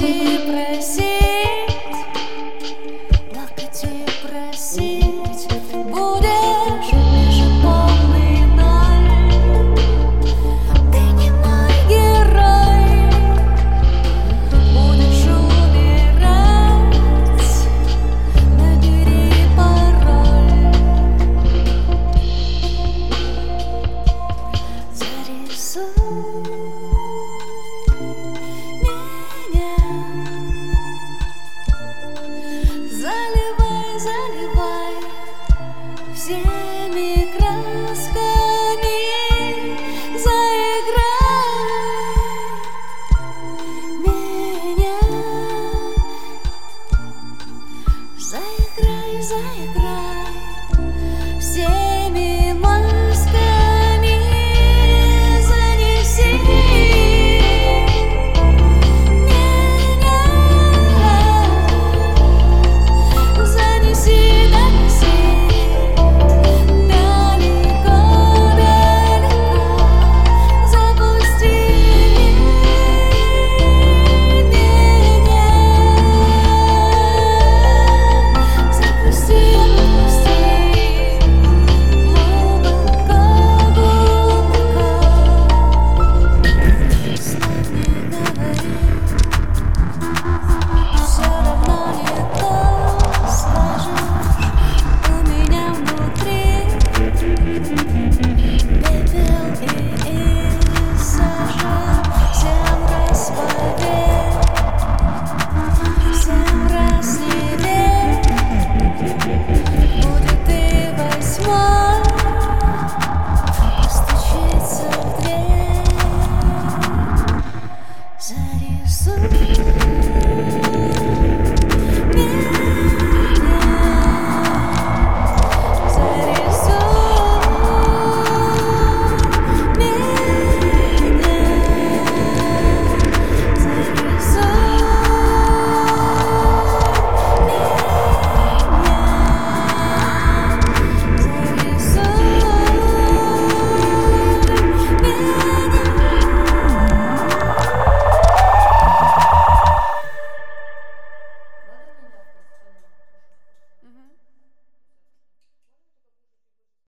и просить, плакать и просить. Будешь же полный ноль. Ты не мой герой. Будешь умирать, набери пароль. Зарисуй меня, заливай, заливай всеми красками, заиграй меня, заиграй, заиграй всеми масками, занеси меня, занеси, донеси далеко, далеко, запусти меня, запусти, отпусти глубоко, глубоко. Снова не говори, все равно не то скажешь. У меня внутри пепел и сажа. Всем раз поверь, всем раз не верь. Будет и восьмой постучится в дверь. Зарисуй